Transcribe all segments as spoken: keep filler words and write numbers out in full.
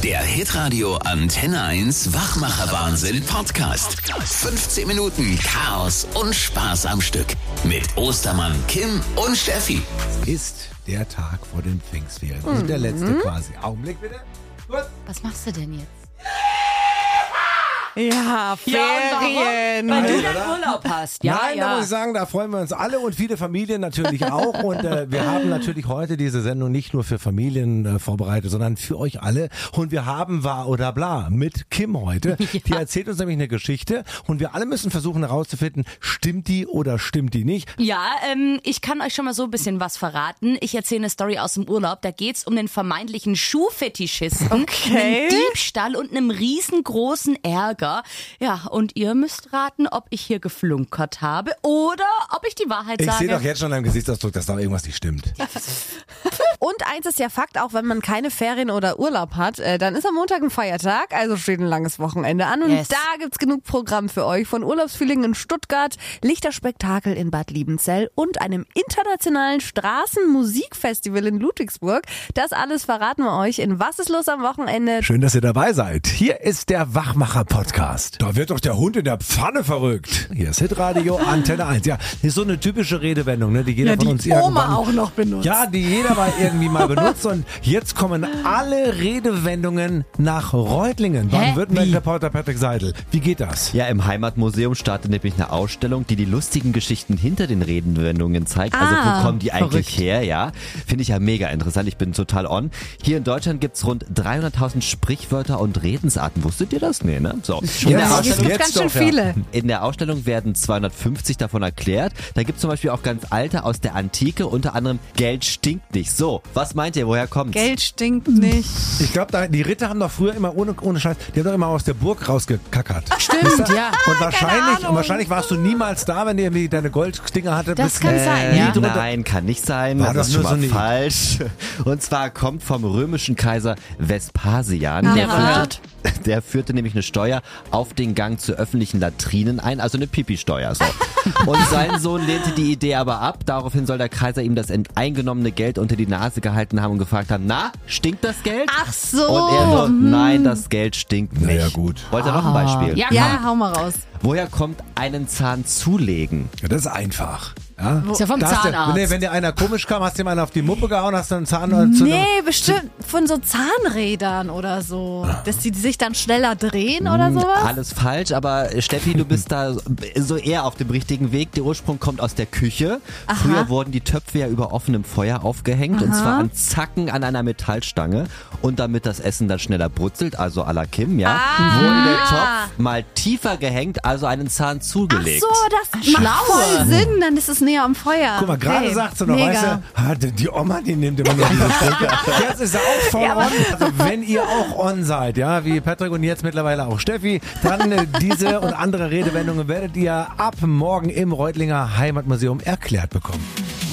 Der Hitradio Antenne eins Wachmacher-Wahnsinn Podcast. fünfzehn Minuten Chaos und Spaß am Stück. Mit Ostermann, Kim und Steffi. Ist der Tag vor den Pfingstferien. Also der letzte quasi. Augenblick bitte. Gut. Was machst du denn jetzt? Ja, Ferien. Weil du Nein, dann Urlaub hast. Ja, Nein, ja. da muss ich sagen, da freuen wir uns alle und viele Familien natürlich auch. Und äh, wir haben natürlich heute diese Sendung nicht nur für Familien äh, vorbereitet, sondern für euch alle. Und wir haben Wahr oder Bla mit Kim heute. Ja. Die erzählt uns nämlich eine Geschichte und wir alle müssen versuchen herauszufinden, stimmt die oder stimmt die nicht. Ja, ähm, ich kann euch schon mal so ein bisschen was verraten. Ich erzähle eine Story aus dem Urlaub. Da geht's um den vermeintlichen Schuhfetischisten, Okay. einen Diebstahl und einem riesengroßen Ärger. Ja, und ihr müsst raten, ob ich hier geflunkert habe oder ob ich die Wahrheit Ich sage. sehe doch jetzt schon an deinem Gesichtsausdruck, dass da irgendwas nicht stimmt. Und eins ist ja Fakt, auch wenn man keine Ferien oder Urlaub hat, äh, dann ist am Montag ein Feiertag, also steht ein langes Wochenende an. Und Yes. da gibt's genug Programm für euch. Von Urlaubsfeeling in Stuttgart, Lichterspektakel in Bad Liebenzell und einem internationalen Straßenmusikfestival in Ludwigsburg. Das alles verraten wir euch in Was ist los am Wochenende? Schön, dass ihr dabei seid. Hier ist der Wachmacher-Podcast. Da wird doch der Hund in der Pfanne verrückt. Hier ist Hitradio Antenne eins. Ja, das ist so eine typische Redewendung, ne, die jeder Ja, von die uns Oma irgendwann auch noch benutzt. Ja, die jeder mal irgendwie mal benutzt. Und jetzt kommen alle Redewendungen nach Reutlingen. Baden-Württemberg-Reporter Patrick Seidel. Wie geht das? Ja, im Heimatmuseum startet nämlich eine Ausstellung, die die lustigen Geschichten hinter den Redewendungen zeigt. Also Ah, wo kommen die eigentlich verrückt. her, ja? Finde ich ja mega interessant. Ich bin total on. Hier in Deutschland gibt's rund dreihunderttausend Sprichwörter und Redensarten. Wusstet ihr das? Nee, ne? So. In Ja, der das Es Ausstellung gibt ganz schön doch, ja. viele. In der Ausstellung werden zweihundertfünfzig davon erklärt. Da gibt's zum Beispiel auch ganz alte aus der Antike, unter anderem Geld stinkt nicht. So, was meint ihr, woher kommt's? Geld stinkt nicht. Ich glaube, die Ritter haben doch früher immer ohne, ohne Scheiß, die haben doch immer aus der Burg rausgekackert. Stimmt, ja. Und wahrscheinlich, Ahnung. und wahrscheinlich warst du niemals da, wenn du irgendwie deine Golddinger hatte. Das bist- kann sein, ja. nie drunter- Nein, kann nicht sein. War das doch ist schon nur so mal eine- falsch. Und zwar kommt vom römischen Kaiser Vespasian. Der Aha. führte, der führte nämlich eine Steuer auf den Gang zu öffentlichen Latrinen ein, also eine Pipi-Steuer. So. Und sein Sohn lehnte die Idee aber ab. Daraufhin soll der Kaiser ihm das enteingenommene Geld unter die Nase gehalten haben und gefragt haben, na, stinkt das Geld? Ach so. Und er so, nein, das Geld stinkt nicht. Na ja, gut. Wollt ihr noch ein Beispiel? Ja, Ja, hau mal raus. Woher kommt einen Zahn zulegen? Ja, das ist einfach. Ja? Ist ja vom Da hast du- Zahnarzt. Wenn dir, wenn dir einer komisch kam, hast du ihm einen auf die Muppe gehauen, hast du einen Zahn äh, zu Nee, bestimmt von so Zahnrädern oder so. Dass die sich dann schneller drehen oder sowas. Alles falsch, aber Steffi, du bist da so eher auf dem richtigen Weg. Der Ursprung kommt aus der Küche. Früher wurden die Töpfe ja über offenem Feuer aufgehängt und zwar an Zacken an einer Metallstange. Und damit das Essen dann schneller brutzelt, also à la Kim, ja, wurde der Topf mal tiefer gehängt, also einen Zahn Ach zugelegt. so, das macht voll Sinn. Dann ist es näher am Feuer. Guck mal, gerade Hey, sagt sie noch, mega. weißt du, ah, die die Oma, die nimmt immer nur diese Sprüche. Jetzt ist er auch voll on. Also wenn ihr auch on seid, ja, wie Patrick und jetzt mittlerweile auch Steffi, dann äh, diese und andere Redewendungen werdet ihr ab morgen im Reutlinger Heimatmuseum erklärt bekommen.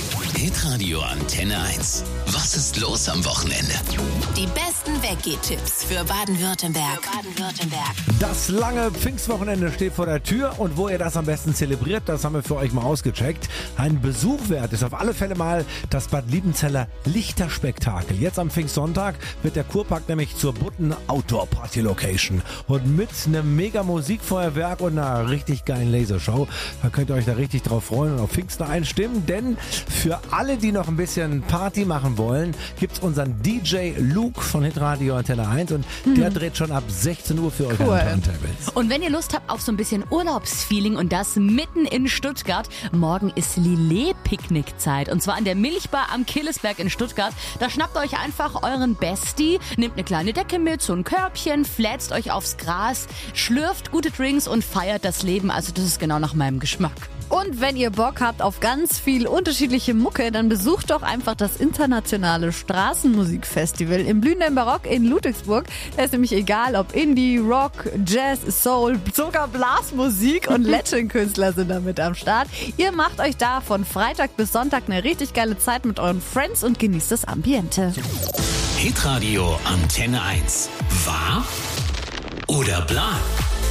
Hitradio Antenne eins. Was ist los am Wochenende? Die besten Weggehtipps für Baden-Württemberg. Für Baden-Württemberg. Das lange Pfingstwochenende steht vor der Tür und wo ihr das am besten zelebriert, das haben wir für euch mal ausgecheckt. Ein Besuch wert ist auf alle Fälle mal das Bad Liebenzeller Lichterspektakel. Jetzt am Pfingstsonntag wird der Kurpark nämlich zur Butten Outdoor Party Location. Und mit einem mega Musikfeuerwerk und einer richtig geilen Lasershow, da könnt ihr euch da richtig drauf freuen und auf Pfingsten einstimmen, denn für alle, die noch ein bisschen Party machen wollen, gibt's unseren D J Luke von Hitradio Antenne eins und der dreht schon ab sechzehn Uhr für euch Cool. an Turntables. Und wenn ihr Lust habt auf so ein bisschen Urlaubsfeeling und das mitten in Stuttgart, morgen ist Lillet-Picknickzeit. Und zwar an der Milchbar am Killesberg in Stuttgart. Da schnappt euch einfach euren Bestie, nehmt eine kleine Decke mit, so ein Körbchen, flätzt euch aufs Gras, schlürft gute Drinks und feiert das Leben. Also das ist genau nach meinem Geschmack. Und wenn ihr Bock habt auf ganz viel unterschiedliche Mucke, dann besucht doch einfach das internationale Straßenmusikfestival im blühenden Barock in Ludwigsburg. Da ist nämlich egal, ob Indie, Rock, Jazz, Soul, sogar Blasmusik und Latin-Künstler sind da mit am Start. Ihr macht euch da von Freitag bis Sonntag eine richtig geile Zeit mit euren Friends und genießt das Ambiente. Hitradio Antenne eins. Wahr oder Bla?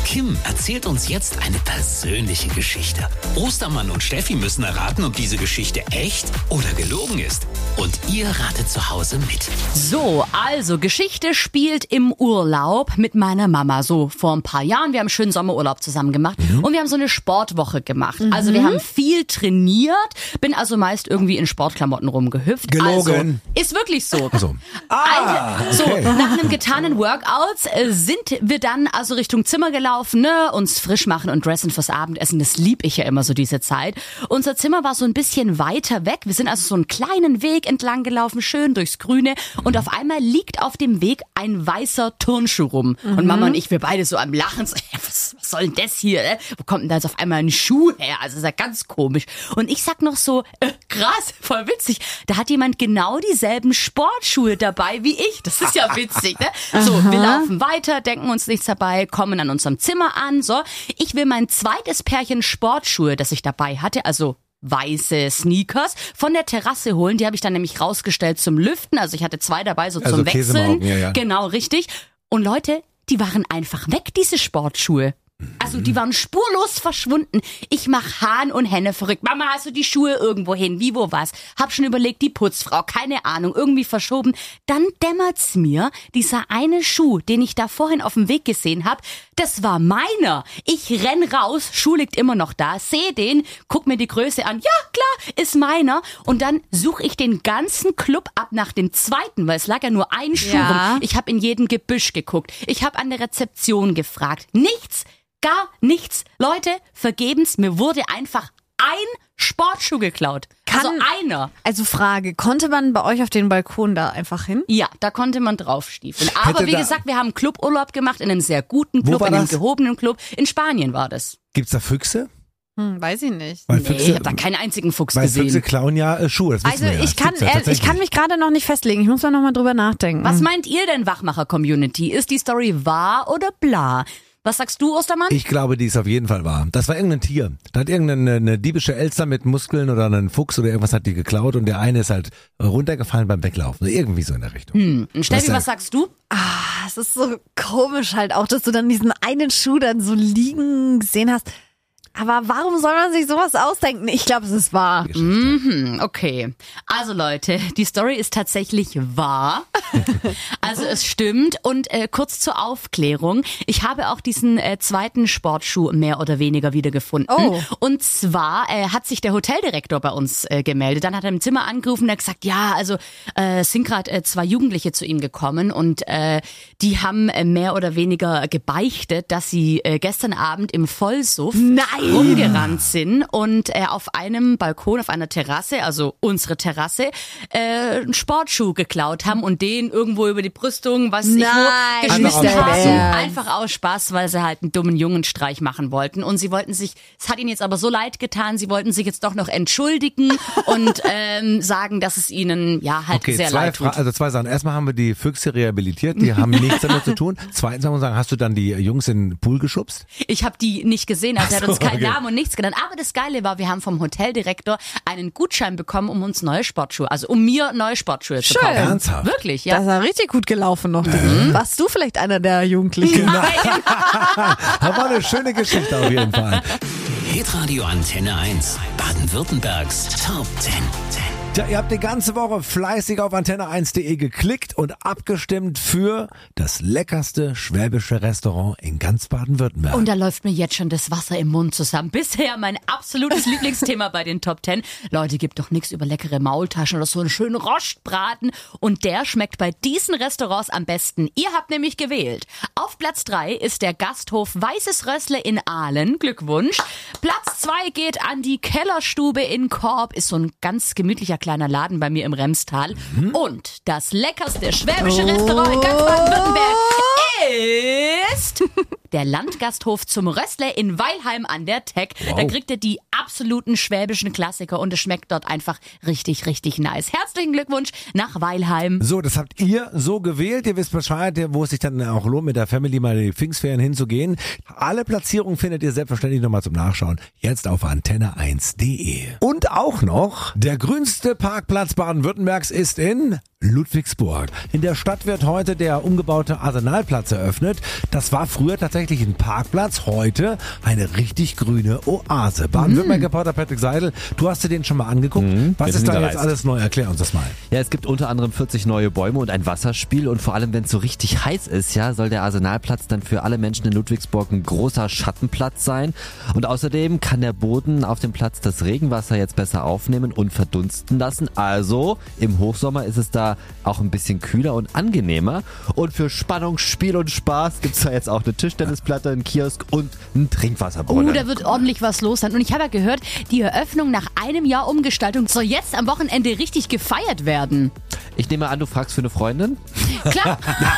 Kim erzählt uns jetzt eine persönliche Geschichte. Ostermann und Steffi müssen erraten, ob diese Geschichte echt oder gelogen ist. Und ihr ratet zu Hause mit. So, also Geschichte spielt im Urlaub mit meiner Mama. So vor ein paar Jahren. Wir haben einen schönen Sommerurlaub zusammen gemacht. Mhm. Und wir haben so eine Sportwoche gemacht. Mhm. Also wir haben viel trainiert. Bin also meist irgendwie in Sportklamotten rumgehüpft. Gelogen. Also, ist wirklich so. Also. Ah, okay. So, nach einem getanen Workout äh, sind wir dann also Richtung Zimmer gelaufen, ne? Uns frisch machen und dressen fürs Abendessen. Das lieb ich ja immer so diese Zeit. Unser Zimmer war so ein bisschen weiter weg. Wir sind also so einen kleinen Weg entlang gelaufen, schön durchs Grüne. Und auf einmal liegt auf dem Weg ein weißer Turnschuh rum. Mhm. Und Mama und ich, wir beide so am Lachen. So, ja, was, was soll denn das hier? Ne? Wo kommt denn da jetzt auf einmal ein Schuh her? Also das ist ja ganz komisch. Und ich sag noch so, äh, krass, voll witzig. Da hat jemand genau dieselben Sportschuhe dabei wie ich. Das ist ja witzig, ne? So, wir laufen weiter, denken uns nichts dabei, kommen an unserem Zimmer an. So, ich will mein zweites Pärchen Sportschuhe, das ich dabei hatte, also weiße Sneakers, von der Terrasse holen. Die habe ich dann nämlich rausgestellt zum Lüften. Also ich hatte zwei dabei, so also zum Wechseln. Ja, ja. Genau, richtig. Und Leute, die waren einfach weg, diese Sportschuhe. Also die waren spurlos verschwunden. Ich mach Hahn und Henne verrückt. Mama, hast du die Schuhe irgendwo hin? Wie, wo, was? Hab schon überlegt, die Putzfrau, keine Ahnung, irgendwie verschoben. Dann dämmert's mir, dieser eine Schuh, den ich da vorhin auf dem Weg gesehen hab, das war meiner. Ich renn raus, Schuh liegt immer noch da, seh den, guck mir die Größe an. Ja, klar, ist meiner. Und dann suche ich den ganzen Club ab nach dem zweiten, weil es lag ja nur ein Schuh Ja. rum. Ich hab in jedem Gebüsch geguckt. Ich hab an der Rezeption gefragt. Nichts. Gar nichts. Leute, vergebens, mir wurde einfach ein Sportschuh geklaut. Kann- also einer. Also Frage, konnte man bei euch auf den Balkon da einfach hin? Ja, da konnte man draufstiefeln. Aber Hätte wie da- gesagt, wir haben einen Cluburlaub gemacht, in einem sehr guten Wo Club, war in einem das? gehobenen Club. In Spanien war das. Gibt's da Füchse? Hm, weiß ich nicht. Weil Nee, Füchse, ich habe da keinen einzigen Fuchs weil Füchse gesehen. klauen ja äh, Schuhe. Das wissen Also wir ja. ich Das kann, gibt's ja ehrlich, ich tatsächlich. kann mich gerade noch nicht festlegen. Ich muss da noch mal drüber nachdenken. Was meint ihr denn, Wachmacher-Community? Ist die Story wahr oder bla? Was sagst du, Ostermann? Ich glaube, die ist auf jeden Fall wahr. Das war irgendein Tier. Da hat irgendeine eine diebische Elster mit Muskeln oder ein Fuchs oder irgendwas hat die geklaut und der eine ist halt runtergefallen beim Weglaufen. Irgendwie so in der Richtung. Hm. Und Steffi, Was was sagst du? Ah, es ist so komisch halt auch, dass du dann diesen einen Schuh dann so liegen gesehen hast. Aber warum soll man sich sowas ausdenken? Ich glaube, es ist wahr. Mhm, okay. Also Leute, die Story ist tatsächlich wahr. Also es stimmt. Und äh, kurz zur Aufklärung. Ich habe auch diesen äh, zweiten Sportschuh mehr oder weniger wiedergefunden. Oh. Und zwar äh, hat sich der Hoteldirektor bei uns äh, gemeldet. Dann hat er im Zimmer angerufen und hat gesagt, ja, also äh, es sind gerade äh, zwei Jugendliche zu ihm gekommen und äh, die haben äh, mehr oder weniger gebeichtet, dass sie äh, gestern Abend im Vollsuff Nein! rumgerannt sind und äh, auf einem Balkon, auf einer Terrasse, also unsere Terrasse, äh, einen Sportschuh geklaut haben und den irgendwo über die Brüstung, was ich Nein, wo, geschmissen nicht dein haben. Ernst. Einfach aus Spaß, weil sie halt einen dummen Jungenstreich machen wollten. Und sie wollten sich, es hat ihnen jetzt aber so leid getan, sie wollten sich jetzt doch noch entschuldigen und ähm, sagen, dass es ihnen ja halt Okay, sehr zwei, leid Fra- tut. also zwei Sachen. Erstmal haben wir die Füchse rehabilitiert, die haben nichts damit zu tun. Zweitens muss man sagen, hast du dann die Jungs in den Pool geschubst? Ich habe die nicht gesehen, also er hat Ach so, uns keinen okay. Namen und nichts genannt. Aber das Geile war, wir haben vom Hoteldirektor einen Gutschein bekommen, um uns neue Sportschuhe, also um mir neue Sportschuhe zu Schön. kaufen. Ernsthaft? Wirklich, Das ja. ist ja richtig gut gelaufen noch. Warst du vielleicht einer der Jugendlichen? Das war eine schöne Geschichte auf jeden Fall. Hitradio Antenne eins. Baden-Württembergs Top zehn. Tja, ihr habt die ganze Woche fleißig auf antenne eins punkt de geklickt und abgestimmt für das leckerste schwäbische Restaurant in ganz Baden-Württemberg. Und da läuft mir jetzt schon das Wasser im Mund zusammen. Bisher mein absolutes Lieblingsthema bei den Top Ten. Leute, gibt doch nichts über leckere Maultaschen oder so einen schönen Rostbraten. Und der schmeckt bei diesen Restaurants am besten. Ihr habt nämlich gewählt. Auf Platz drei ist der Gasthof Weißes Rössle in Aalen. Glückwunsch. Platz zwei geht an die Kellerstube in Korb. Ist so ein ganz gemütlicher kleiner Laden bei mir im Remstal. Und das leckerste schwäbische Restaurant in ganz Baden-Württemberg ist der Landgasthof zum Rössle in Weilheim an der Teck. Da kriegt ihr die absoluten schwäbischen Klassiker und es schmeckt dort einfach richtig, richtig nice. Herzlichen Glückwunsch nach Weilheim. So, das habt ihr so gewählt. Ihr wisst Bescheid, wo es sich dann auch lohnt, mit der Family mal in die Pfingstferien hinzugehen. Alle Platzierungen findet ihr selbstverständlich nochmal zum Nachschauen. Jetzt auf antenne eins punkt de. Und auch noch, der grünste Parkplatz Baden-Württembergs ist in Ludwigsburg. In der Stadt wird heute der umgebaute Arsenalplatz eröffnet. Das war früher tatsächlich tatsächlich ein Parkplatz, heute eine richtig grüne Oase. Baden-Württemberg-Reporter Patrick Seidel, du hast dir den schon mal angeguckt. Mhm, Was wir ist sind da jetzt gereist. alles neu? Erklär uns das mal. Ja, es gibt unter anderem vierzig neue Bäume und ein Wasserspiel und vor allem, wenn es so richtig heiß ist, ja, soll der Arsenalplatz dann für alle Menschen in Ludwigsburg ein großer Schattenplatz sein. Und außerdem kann der Boden auf dem Platz das Regenwasser jetzt besser aufnehmen und verdunsten lassen. Also im Hochsommer ist es da auch ein bisschen kühler und angenehmer. Und für Spannung, Spiel und Spaß gibt's da jetzt auch eine Tischtennisplatte, einen Kiosk und einen Trinkwasserbrunnen. Oh, da wird ordentlich was los sein. Und ich habe ja gehört, die Eröffnung nach einem Jahr Umgestaltung soll jetzt am Wochenende richtig gefeiert werden. Ich nehme an, du fragst für eine Freundin? Klar.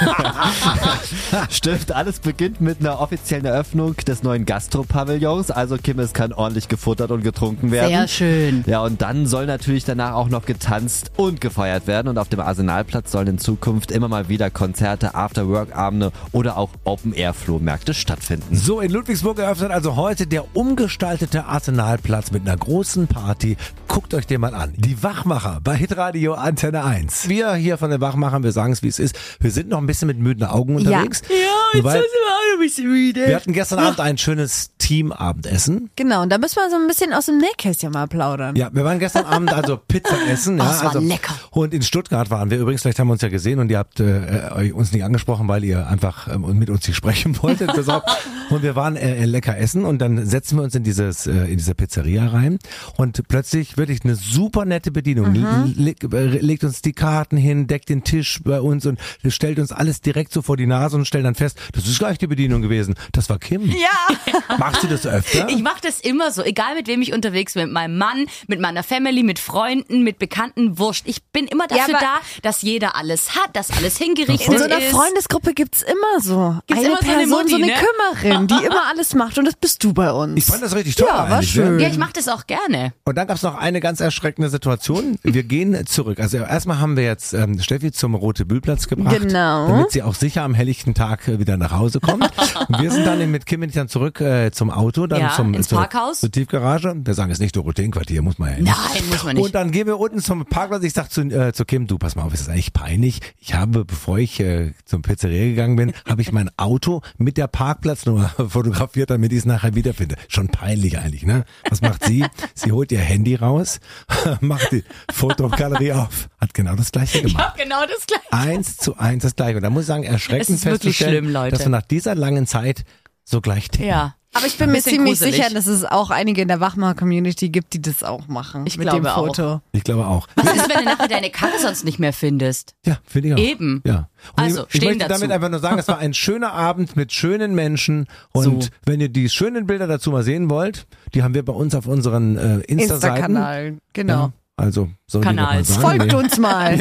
Stimmt, alles beginnt mit einer offiziellen Eröffnung des neuen Gastro-Pavillons. Also Kim, es kann ordentlich gefuttert und getrunken werden. Sehr schön. Ja, und dann soll natürlich danach auch noch getanzt und gefeiert werden. Und auf dem Arsenalplatz sollen in Zukunft immer mal wieder Konzerte, After-Work-Abende oder auch Open-Air-Flohmärkte stattfinden. So, in Ludwigsburg eröffnet also heute der umgestaltete Arsenalplatz mit einer großen Party. Guckt euch den mal an. Die Wachmacher bei Hitradio Antenne eins. Wir hier von den Wachmachern, wir sagen es wie es ist. Wir sind noch ein bisschen mit müden Augen unterwegs. Ja, jetzt weil sind wir auch ein bisschen müde. wir hatten gestern Abend ein schönes Teamabendessen. Genau, und da müssen wir so ein bisschen aus dem Nähkästchen mal plaudern. Ja, wir waren gestern Abend also Pizza essen. Ja, Oh, es war also, lecker. Und in Stuttgart waren wir übrigens, vielleicht haben wir uns ja gesehen und ihr habt äh, euch uns nicht angesprochen, weil ihr einfach ähm, mit uns nicht sprechen wolltet. Pass auf. Und wir waren äh, lecker essen und dann setzen wir uns in dieses äh, in diese Pizzeria rein und plötzlich wirklich eine super nette Bedienung. Mhm. Le le legt uns die Karten hin, deckt den Tisch bei uns und stellt uns alles direkt so vor die Nase und stellt dann fest, das ist gleich die Bedienung gewesen. Das war Kim. Ja. Machst du das öfter? Ich mache das immer so, egal mit wem ich unterwegs bin, mit meinem Mann, mit meiner Family, mit Freunden, mit Bekannten, wurscht. Ich bin immer dafür Ja, aber- da, dass jeder alles hat, dass alles hingerichtet In so einer ist. Freundesgruppe gibt's immer so Gibt's eine immer so eine Person, so Mutti, eine ne? Kümmerin, die immer alles macht und das bist du bei uns. Ich fand das richtig toll. Ja, war eigentlich, schön. Ja, ich mache das auch gerne. Und dann gab es noch eine ganz erschreckende Situation. Wir gehen zurück. Also erstmal haben wir jetzt ähm, Steffi zum Rote-Bühl-Platz gebracht, Genau. damit sie auch sicher am helllichten Tag äh, wieder nach Hause kommt. Und wir sind dann mit Kim bin ich dann zurück äh, zum Auto, dann Ja, zum ins zur, Parkhaus. zur Tiefgarage. Wir sagen jetzt nicht Dorotheenquartier, muss man ja nicht. Nein, muss man nicht. Und dann gehen wir unten zum Parkplatz. Ich sag zu, äh, zu Kim, du pass mal auf, ist das eigentlich peinlich? Ich habe, bevor ich äh, zum Pizzeria gegangen bin, habe ich mein Auto mit der Parkplatznummer fotografiert, damit ich es nachher wiederfinde. Schon peinlich eigentlich, ne? Was macht sie? Sie holt ihr Handy raus, macht die Fotogalerie auf, hat genau das gleiche Ich gemacht. hab genau das gleiche. Eins zu eins das gleiche. Und da muss ich sagen, erschreckend Es ist wirklich festzustellen, schlimm, Leute. dass wir nach dieser langen Zeit so gleich ticken. Ja. Aber ich bin mir Bisschen ziemlich gruselig. sicher, dass es auch einige in der Wachmacher-Community gibt, die das auch machen. Ich mit glaube dem auch. Foto. Ich glaube auch. Was ist, wenn du nachher deine Karre sonst nicht mehr findest? Ja, finde ich auch. Eben. Ja. Und Also, ich, ich stehen möchte dazu. damit einfach nur sagen, es war ein schöner Abend mit schönen Menschen. Und So. wenn ihr die schönen Bilder dazu mal sehen wollt, die haben wir bei uns auf unseren äh, Insta-Seiten. Insta-Kanal, genau. Ja, also, soll ich noch mal Kanals. sagen? Folgt Nee. uns mal.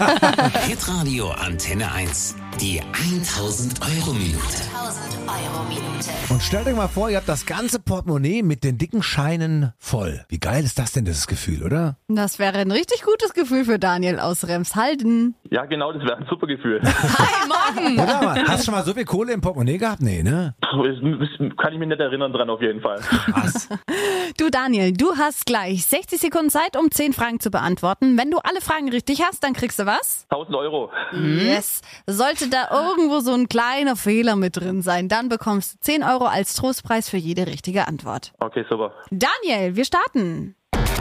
Hitradio Antenne eins. Die tausend Euro Minute. tausend Euro Minute. Und stellt euch mal vor, ihr habt das ganze Portemonnaie mit den dicken Scheinen voll. Wie geil ist das denn, das Gefühl, oder? Das wäre ein richtig gutes Gefühl für Daniel aus Remshalden. Ja, genau, das wäre ein super Gefühl. Hi, morgen! Oder? Mann? Hast du schon mal so viel Kohle im Portemonnaie gehabt? Nee, ne? Puh, das das kann ich mich nicht erinnern dran, auf jeden Fall. Was? Du Daniel, du hast gleich sechzig Sekunden Zeit, um zehn Fragen zu beantworten. Wenn du alle Fragen richtig hast, dann kriegst du was? tausend Euro. Yes. Sollte da irgendwo so ein kleiner Fehler mit drin sein, dann bekommst du zehn Euro als Trostpreis für jede richtige Antwort. Okay, super. Daniel, wir starten.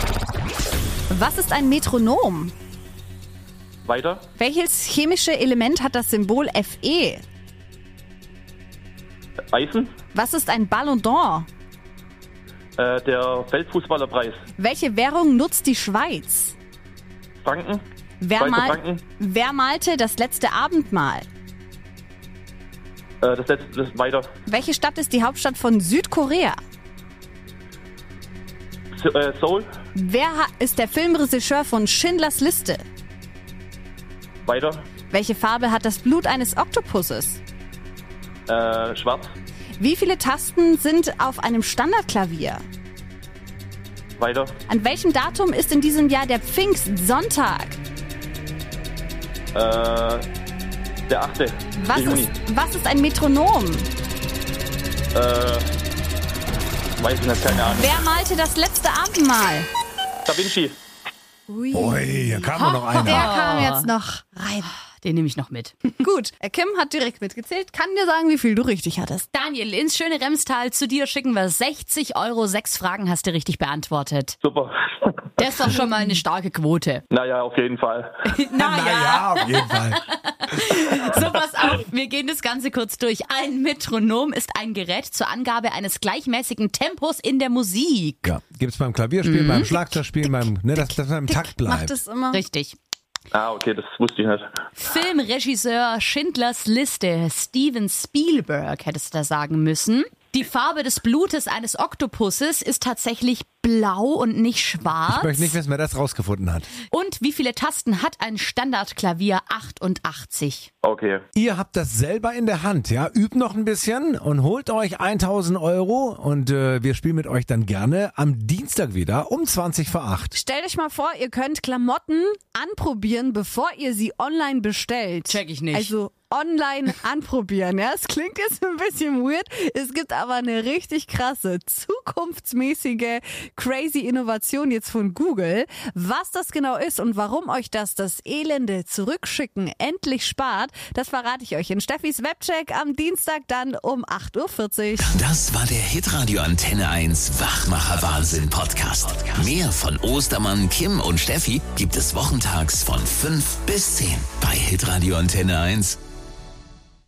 Was ist ein Metronom? Weiter. Welches chemische Element hat das Symbol Fe? Eisen. Was ist ein Ballon d'Or? Äh, der Weltfußballerpreis. Welche Währung nutzt die Schweiz? Franken. Wer, Schweizer mal, Franken. wer malte das letzte Abendmahl? Äh, das letzte, das weiter. Welche Stadt ist die Hauptstadt von Südkorea? S äh, Seoul. Wer ha- ist der Filmregisseur von Schindlers Liste? Weiter. Welche Farbe hat das Blut eines Oktopusses? Äh, schwarz. Wie viele Tasten sind auf einem Standardklavier? Weiter. An welchem Datum ist in diesem Jahr der Pfingstsonntag? Äh, der achte. Was Juni. ist, was ist ein Metronom? Äh, weiß ich nicht, keine Ahnung. Wer malte das letzte Abendmahl? Da Vinci. Ui. Ui, hier kam nur noch Der einer. kam jetzt noch rein. den nehme ich noch mit. Gut, Kim hat direkt mitgezählt. Kann dir sagen, wie viel du richtig hattest. Daniel, ins schöne Remstal, zu dir schicken wir sechzig Euro. Sechs Fragen hast du richtig beantwortet. Super. Das ist doch schon mal eine starke Quote. Naja, auf jeden Fall. Naja, auf jeden Fall. So, pass auf, wir gehen das Ganze kurz durch. Ein Metronom ist ein Gerät zur Angabe eines gleichmäßigen Tempos in der Musik. Ja, gibt's beim Klavierspielen, beim Schlagzeugspielen, beim, ne, dass das im Takt Macht bleibt. es immer. Richtig. Ah, okay, das wusste ich nicht. Filmregisseur Schindlers Liste, Steven Spielberg, hättest du da sagen müssen. Die Farbe des Blutes eines Oktopusses ist tatsächlich blau und nicht schwarz. Ich möchte nicht wissen, wer das rausgefunden hat. Und wie viele Tasten hat ein Standardklavier? achtundachtzig. Okay. Ihr habt das selber in der Hand, ja? Übt noch ein bisschen und holt euch tausend Euro und äh, wir spielen mit euch dann gerne am Dienstag wieder um zwanzig vor acht. Stellt euch mal vor, ihr könnt Klamotten anprobieren, bevor ihr sie online bestellt. Check ich nicht. Also online anprobieren, ja? Es klingt jetzt ein bisschen weird. Es gibt aber eine richtig krasse, zukunftsmäßige, crazy Innovation jetzt von Google. Was das genau ist und warum euch das das elende Zurückschicken endlich spart, das verrate ich euch in Steffis Webcheck am Dienstag dann um acht Uhr vierzig. Das war der Hitradio Antenne eins Wachmacher Wahnsinn Podcast. Mehr von Ostermann, Kim und Steffi gibt es wochentags von fünf bis zehn bei Hitradio Antenne eins.